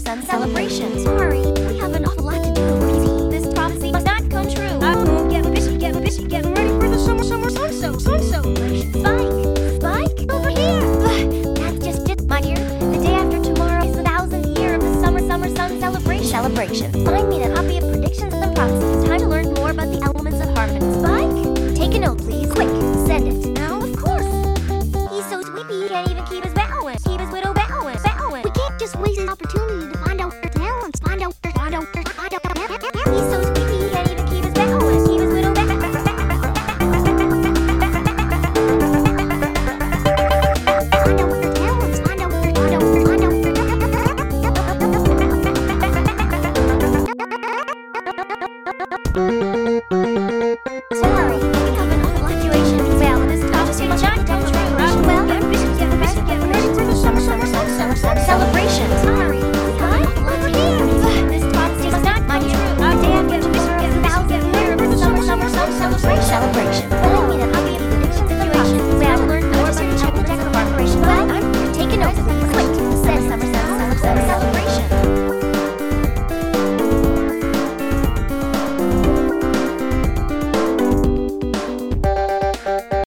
sun celebration. Sorry, we have an awful lot to do, Breezy. This prophecy must not come true. Oh, getting busy, getting ready for the summer sun celebration. Spike, over here. That's just it, my dear. The day after tomorrow is the 1000th year of the summer sun celebration. Find